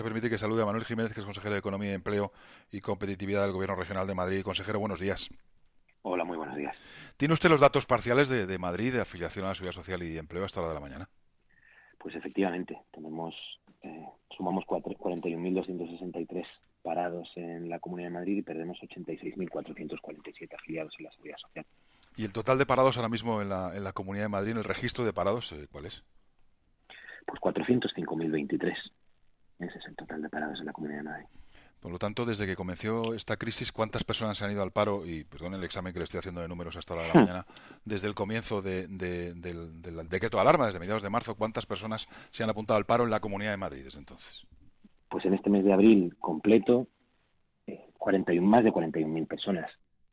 Me permite que salude a Manuel Jiménez, que es consejero de Economía, Empleo y Competitividad del Gobierno Regional de Madrid. Consejero, buenos días. Hola, muy buenos días. ¿Tiene usted los datos parciales de Madrid, de afiliación a la Seguridad Social y Empleo a esta hora de la mañana? Pues efectivamente, sumamos 41.263 parados en la Comunidad de Madrid y perdemos 86.447 afiliados en la Seguridad Social. ¿Y el total de parados ahora mismo en la Comunidad de Madrid, en el registro de parados, cuál es? Pues 405.023. Ese es el total de parados en la Comunidad de Madrid. Por lo tanto, desde que comenzó esta crisis, ¿cuántas personas se han ido al paro? Y perdón el examen que le estoy haciendo de números hasta la hora de la mañana. Desde el comienzo del decreto de alarma, desde mediados de marzo, ¿cuántas personas se han apuntado al paro en la Comunidad de Madrid desde entonces? Pues en este mes de abril completo, 41, más de 41.000 personas.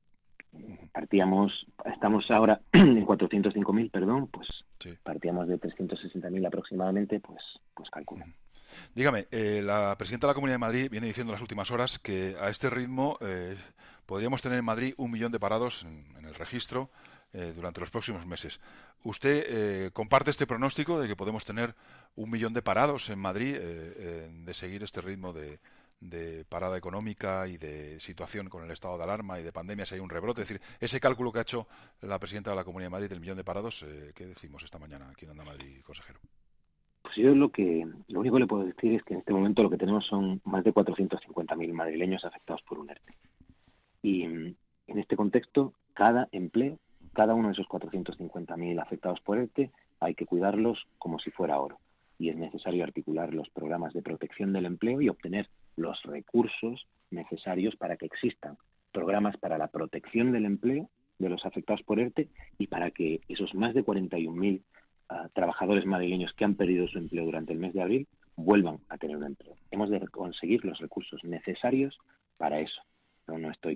Estamos ahora en 405.000, perdón, pues Sí. partíamos de 360.000 aproximadamente, pues calcula. Dígame, la presidenta de la Comunidad de Madrid viene diciendo en las últimas horas que a este ritmo podríamos tener en Madrid 1 millón de parados en el registro durante los próximos meses. ¿Usted comparte este pronóstico de que podemos tener 1 millón de parados en Madrid de seguir este ritmo de parada económica y de situación con el estado de alarma y de pandemia si hay un rebrote? Es decir, ese cálculo que ha hecho la presidenta de la Comunidad de Madrid del 1 millón de parados, ¿qué decimos esta mañana aquí en Onda Madrid, consejero? Pues yo lo único que le puedo decir es que en este momento lo que tenemos son más de 450.000 madrileños afectados por un ERTE. Y en este contexto, cada empleo, cada uno de esos 450.000 afectados por ERTE, hay que cuidarlos como si fuera oro. Y es necesario articular los programas de protección del empleo y obtener los recursos necesarios para que existan programas para la protección del empleo de los afectados por ERTE y para que esos más de 41.000 trabajadores madrileños que han perdido su empleo durante el mes de abril vuelvan a tener un empleo. Hemos de conseguir los recursos necesarios para eso. No estoy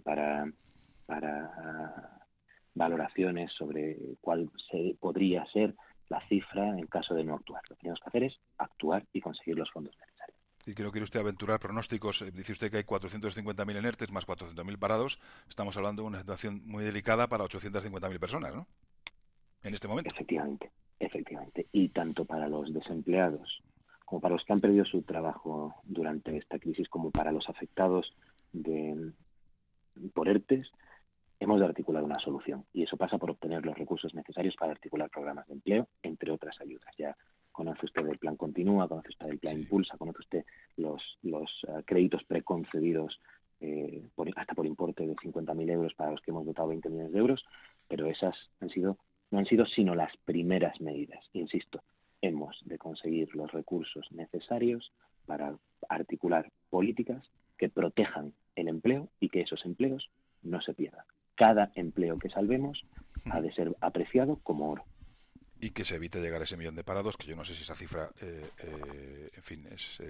para valoraciones sobre cuál podría ser la cifra en caso de no actuar. Lo que tenemos que hacer es actuar y conseguir los fondos necesarios. Y que no quiere usted aventurar pronósticos. Dice usted que hay 450.000 en ERTES más 400.000 parados. Estamos hablando de una situación muy delicada para 850.000 personas, ¿no? En este momento. Efectivamente, efectivamente. Y tanto para los desempleados como para los que han perdido su trabajo durante esta crisis, como para los afectados de, por ERTES, hemos de articular una solución. Y eso pasa por obtener los recursos necesarios para articular programas de empleo, entre otras ayudas. Ya conoce usted el Plan Continúa, conoce usted el Plan Sí. Impulsa, conoce usted los créditos preconcedidos hasta por importe de 50.000 euros para los que hemos dotado 20 millones de euros, pero esas no han sido sino las primeras medidas. Insisto, hemos de conseguir los recursos necesarios para articular políticas que protejan el empleo y que esos empleos no se pierdan. Cada empleo que salvemos ha de ser apreciado como oro. Y que se evite llegar a ese millón de parados, que yo no sé si esa cifra, en fin,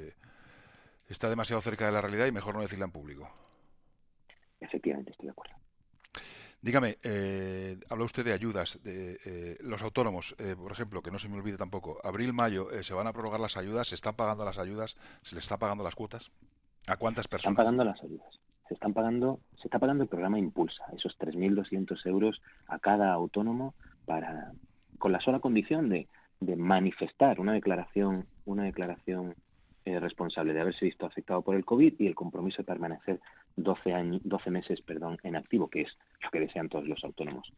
está demasiado cerca de la realidad y mejor no decirla en público. Efectivamente, estoy de acuerdo. Dígame, habla usted de ayudas, de los autónomos, por ejemplo, que no se me olvide tampoco. Abril-mayo, ¿se van a prorrogar las ayudas? ¿Se están pagando las ayudas? ¿Se les está pagando las cuotas? ¿A cuántas Se están personas? pagando las ayudas. Se está pagando el programa Impulsa, esos 3.200 euros a cada autónomo con la sola condición de manifestar una declaración responsable de haberse visto afectado por el COVID y el compromiso de permanecer 12 meses, en activo, que es lo que desean todos los autónomos.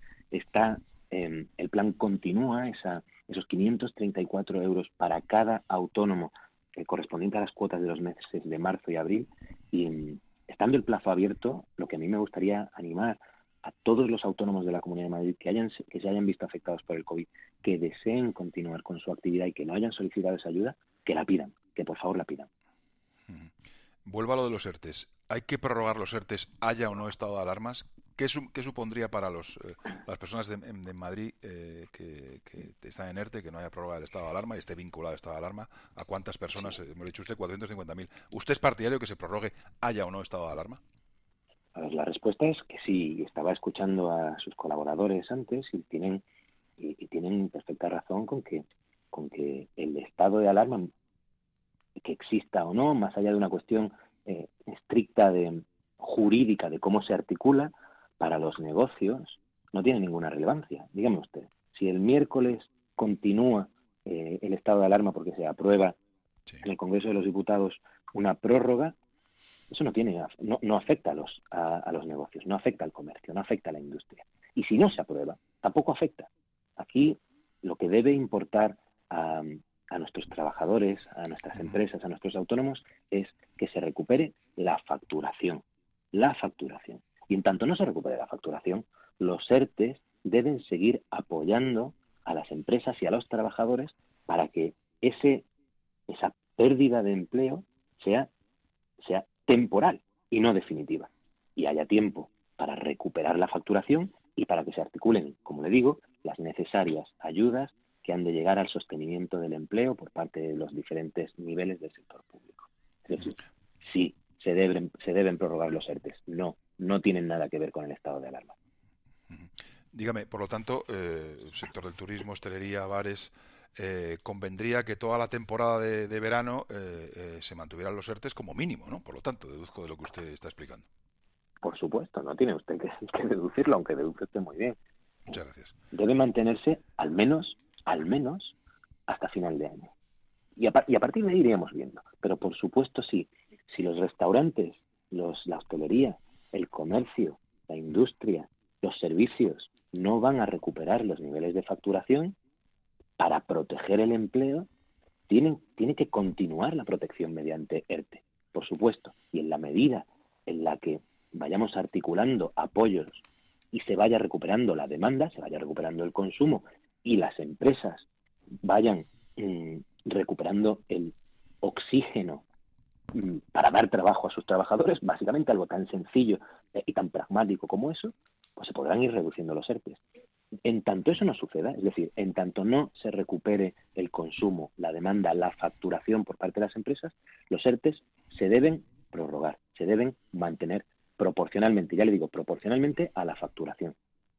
El plan continúa, esos 534 euros para cada autónomo correspondiente a las cuotas de los meses de marzo y abril, y estando el plazo abierto, lo que a mí me gustaría animar a todos los autónomos de la Comunidad de Madrid que se hayan visto afectados por el COVID, que deseen continuar con su actividad y que no hayan solicitado esa ayuda, que la pidan, que por favor la pidan. Vuelvo a lo de los ERTES. ¿Hay que prorrogar los ERTES, haya o no estado de alarmas? ¿Qué supondría para las personas de Madrid que están en ERTE, que no haya prórroga del estado de alarma y esté vinculado al estado de alarma? ¿A cuántas personas? Me lo ha dicho usted, 450.000. ¿Usted es partidario que se prorrogue, haya o no estado de alarma? A ver, la respuesta es que sí. Estaba escuchando a sus colaboradores antes y tienen perfecta razón con que el estado de alarma, que exista o no, más allá de una cuestión estricta jurídica de cómo se articula, para los negocios no tiene ninguna relevancia. Dígame usted, si el miércoles continúa el estado de alarma porque se aprueba Sí. en el Congreso de los Diputados una prórroga, eso no afecta a los negocios, no afecta al comercio, no afecta a la industria. Y si no se aprueba, tampoco afecta. Aquí lo que debe importar a nuestros trabajadores, a nuestras empresas, a nuestros autónomos, es que se recupere la facturación. La facturación. Y en tanto no se recupere la facturación, los ERTES deben seguir apoyando a las empresas y a los trabajadores para que esa pérdida de empleo sea temporal y no definitiva. Y haya tiempo para recuperar la facturación y para que se articulen, como le digo, las necesarias ayudas que han de llegar al sostenimiento del empleo por parte de los diferentes niveles del sector público. Es decir, sí, se deben prorrogar los ERTES. No tienen nada que ver con el estado de alarma. Dígame, por lo tanto, el sector del turismo, hostelería, bares, convendría que toda la temporada de verano se mantuvieran los ERTES como mínimo, ¿no? Por lo tanto, deduzco de lo que usted está explicando. Por supuesto, no tiene usted que deducirlo, aunque deduce usted muy bien. Muchas gracias. Debe mantenerse al menos, hasta final de año. Y a partir de ahí iríamos viendo. Pero por supuesto, si los restaurantes, la hostelería, el comercio, la industria, los servicios no van a recuperar los niveles de facturación, para proteger el empleo, tiene que continuar la protección mediante ERTE, por supuesto. Y en la medida en la que vayamos articulando apoyos y se vaya recuperando la demanda, se vaya recuperando el consumo y las empresas vayan recuperando el oxígeno para dar trabajo a sus trabajadores, básicamente algo tan sencillo y tan pragmático como eso, pues se podrán ir reduciendo los ERTES. En tanto eso no suceda, es decir, en tanto no se recupere el consumo, la demanda, la facturación por parte de las empresas, los ERTES se deben prorrogar, se deben mantener proporcionalmente, ya le digo, proporcionalmente a la facturación.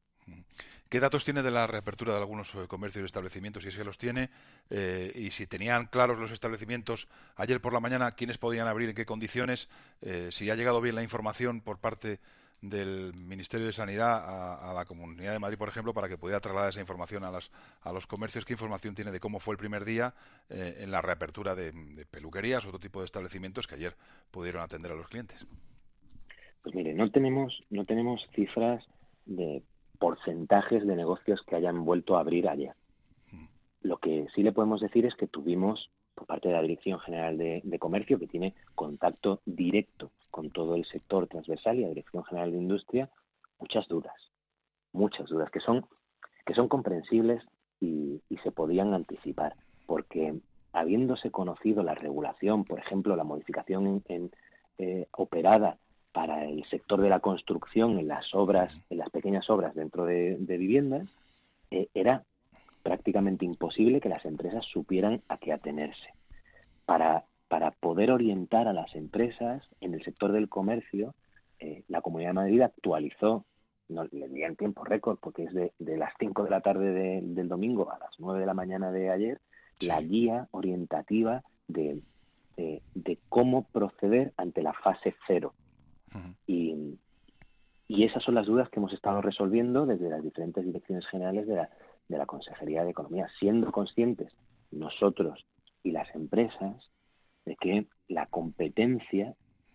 ¿Qué datos tiene de la reapertura de algunos comercios y establecimientos, si es que los tiene? Y si tenían claros los establecimientos ayer por la mañana, quiénes podían abrir, en qué condiciones, si ha llegado bien la información por parte del Ministerio de Sanidad a la Comunidad de Madrid, por ejemplo, para que pudiera trasladar esa información a los comercios. ¿Qué información tiene de cómo fue el primer día en la reapertura de peluquerías o otro tipo de establecimientos que ayer pudieron atender a los clientes? Pues mire, no tenemos cifras de porcentajes de negocios que hayan vuelto a abrir ayer. Lo que sí le podemos decir es que tuvimos, por parte de la Dirección General de Comercio, que tiene contacto directo con todo el sector transversal, y la Dirección General de Industria, muchas dudas que son comprensibles y se podían anticipar, porque habiéndose conocido la regulación, por ejemplo, la modificación operada para el sector de la construcción en las pequeñas obras dentro de viviendas, era prácticamente imposible que las empresas supieran a qué atenerse. Para poder orientar a las empresas en el sector del comercio, la Comunidad de Madrid actualizó, no le di en tiempo récord, porque es de las 5 de la tarde del domingo a las 9 de la mañana de ayer, sí, la guía orientativa de cómo proceder ante la fase 0. Y esas son las dudas que hemos estado resolviendo desde las diferentes direcciones generales de la Consejería de Economía, siendo conscientes nosotros y las empresas de que la competencia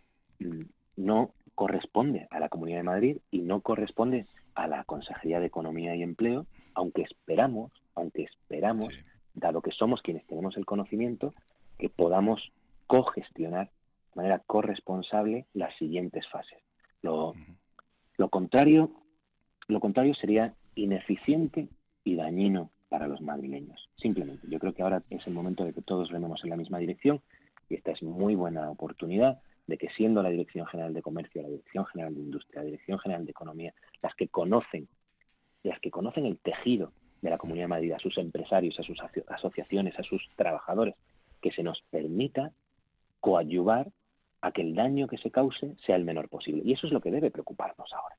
no corresponde a la Comunidad de Madrid y no corresponde a la Consejería de Economía y Empleo, aunque esperamos, sí, dado que somos quienes tenemos el conocimiento, que podamos cogestionar de manera corresponsable las siguientes fases. Lo contrario sería ineficiente y dañino para los madrileños. Simplemente, yo creo que ahora es el momento de que todos rememos en la misma dirección, y esta es muy buena oportunidad de que, siendo la Dirección General de Comercio, la Dirección General de Industria, la Dirección General de Economía, las que conocen el tejido de la Comunidad de Madrid, a sus empresarios, a sus asociaciones, a sus trabajadores, que se nos permita coadyuvar a que el daño que se cause sea el menor posible. Y eso es lo que debe preocuparnos ahora.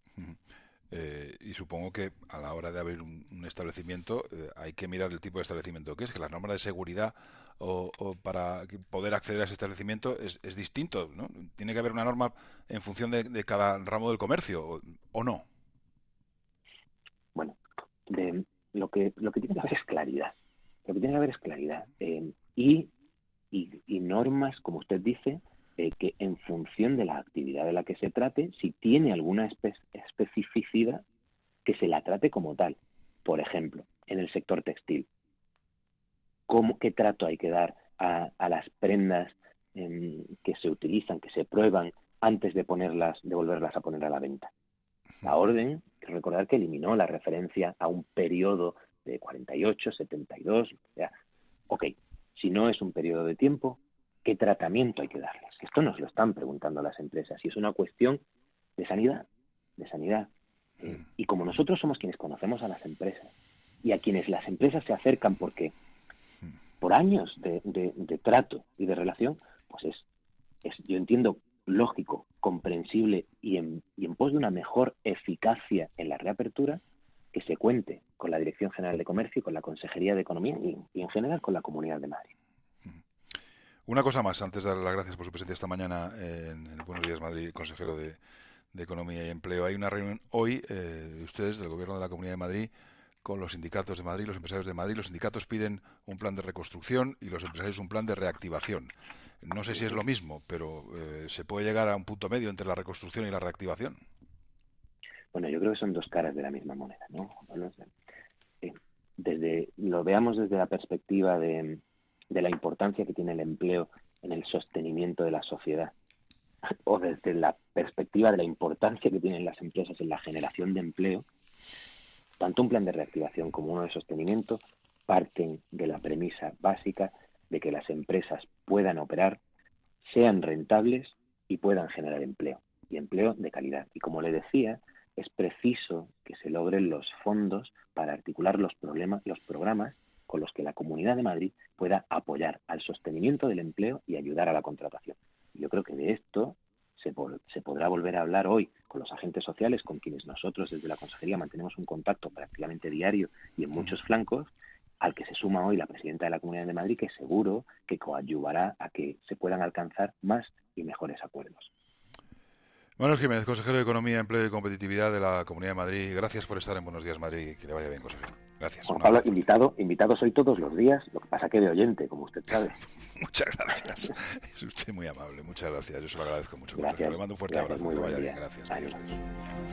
Y supongo que a la hora de abrir un establecimiento hay que mirar el tipo de establecimiento que es, que las normas de seguridad o para poder acceder a ese establecimiento es distinto, ¿no? Tiene que haber una norma en función de cada ramo del comercio, ¿o no? Bueno, lo que tiene que haber es claridad. Lo que tiene que haber es claridad. Y y normas, como usted dice, que en función de la actividad de la que se trate, si tiene alguna especificidad, que se la trate como tal. Por ejemplo, en el sector textil, ¿qué trato hay que dar a las prendas que se utilizan, que se prueban antes de volverlas a poner a la venta? La orden, recordar que eliminó la referencia a un periodo de 48, 72, o sea, ok, si no es un periodo de tiempo, ¿qué tratamiento hay que darles? Esto nos lo están preguntando las empresas y es una cuestión de sanidad, de sanidad. Y como nosotros somos quienes conocemos a las empresas y a quienes las empresas se acercan porque por años de trato y de relación, pues yo entiendo, lógico, comprensible y en pos de una mejor eficacia en la reapertura, que se cuente con la Dirección General de Comercio y con la Consejería de Economía y en general con la Comunidad de Madrid. Una cosa más, antes de dar las gracias por su presencia esta mañana en el Buenos Días Madrid, consejero de Economía y Empleo. Hay una reunión hoy de ustedes, del Gobierno de la Comunidad de Madrid, con los sindicatos de Madrid, los empresarios de Madrid. Los sindicatos piden un plan de reconstrucción y los empresarios un plan de reactivación. No sé si es lo mismo, pero ¿se puede llegar a un punto medio entre la reconstrucción y la reactivación? Bueno, yo creo que son dos caras de la misma moneda, ¿no? Lo veamos desde la perspectiva de la importancia que tiene el empleo en el sostenimiento de la sociedad, o desde la perspectiva de la importancia que tienen las empresas en la generación de empleo. Tanto un plan de reactivación como uno de sostenimiento parten de la premisa básica de que las empresas puedan operar, sean rentables y puedan generar empleo, y empleo de calidad. Y como le decía, es preciso que se logren los fondos para articular los programas con los que la Comunidad de Madrid pueda apoyar al sostenimiento del empleo y ayudar a la contratación. Yo creo que de esto se podrá volver a hablar hoy con los agentes sociales, con quienes nosotros desde la Consejería mantenemos un contacto prácticamente diario y en muchos flancos, al que se suma hoy la presidenta de la Comunidad de Madrid, que seguro que coadyuvará a que se puedan alcanzar más y mejores acuerdos. Manuel Jiménez, consejero de Economía, Empleo y Competitividad de la Comunidad de Madrid. Gracias por estar en Buenos Días Madrid. Que le vaya bien, consejero. Gracias. Juan Pablo, invitado soy todos los días, lo que pasa que de oyente, como usted sabe. Muchas gracias. Es usted muy amable. Muchas gracias. Yo se lo agradezco mucho, Gracias. consejero. Le mando un fuerte abrazo. Que le vaya bien. Gracias. Adiós.